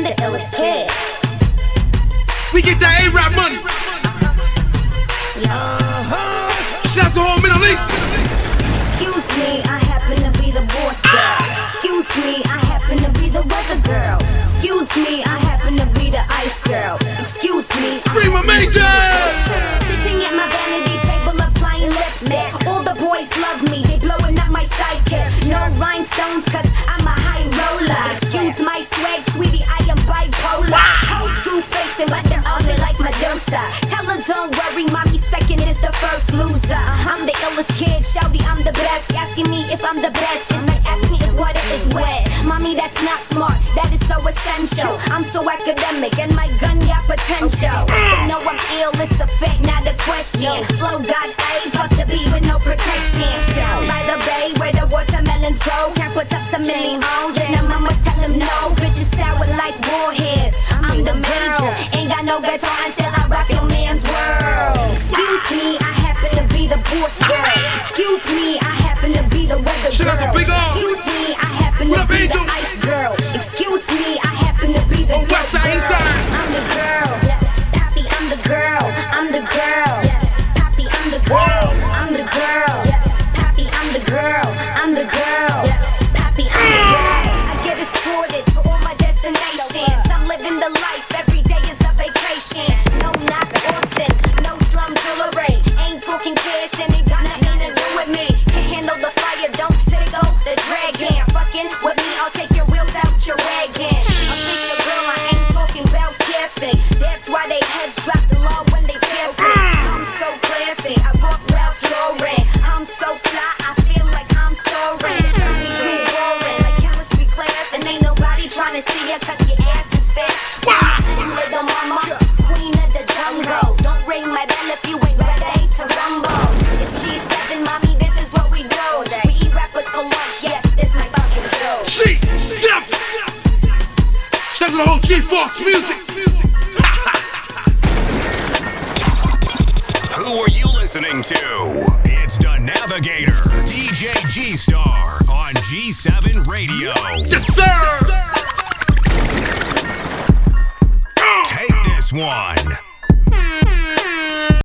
the illest kid. We get that A-Rap money. Shout out to all Middle East. Excuse me, I happen to be the boss girl. Excuse me, I happen to be the weather girl. Excuse me, I happen to be the ice girl. Excuse me, Bring my major. sitting at my vanity table applying lipstick. All the boys love me, they blowing up my sidekick. No rhinestones, cause I'm a high roller. Excuse my swag, sweetie, I am bipolar. Old school facing, but they're ugly like Medusa. Tell her don't worry, mommy second is the first loser. I'm the illest kid, shouty, I'm the best. Asking me if I'm the best is like asking if water is wet. Mommy, that's not smart, that is so essential. I'm so academic and my gun got potential. They know I'm ill, it's a fact, not a question. Flow got AIDS, fuck the beat with no protection. Down by the bay where the watermelons grow. Can't put up some millions and the mamas tell him no. Bitches sour like warheads. I'm the girl, ain't got no guitar and still I rock your man's world. Excuse me, I happen to be the boss girl. Excuse me, I happen to be the weather Shout out to girl. Big R. Excuse me, I happen What to up, be Angel? the ice girl. Excuse me, I happen to be the On girl. West Side, East Side. I'm the girl. Yes. Pappy, I'm the girl. I'm the girl. Yes. Pappy, I'm the girl. I'm the girl. Yes. Pappy, I'm the girl. I'm the girl. Yes. Pappy, I'm the girl. I get escorted to all my destinations. I'm living the life. Every day is a vacation. No knock Orson. No slum jewelry. Ain't talking cash, then it got nothing to do with me. Can't handle the fire, don't take out the dragon. Fucking with me, I'll take your wheels out your wagon. Official girl, I ain't talking about kissing. That's why they heads drop the law when they kiss it. I'm so classy, I rock Ralph Lauren. I'm so fly, I feel like I'm soaring. Be cool roaring, like chemistry class, and ain't nobody trying to see ya 'cause your ass is fat. Little mama, queen of the jungle. Don't ring my bell if you ain't ready to rumble. It's G7, mommy, this is what we do. We eat rappers for lunch, yes, this my fucking soul. G7. Shout out to the whole G-Fox music. Who are you listening to? It's the Navigator, DJ G-Star on G7 Radio. Yes, sir. Take this one.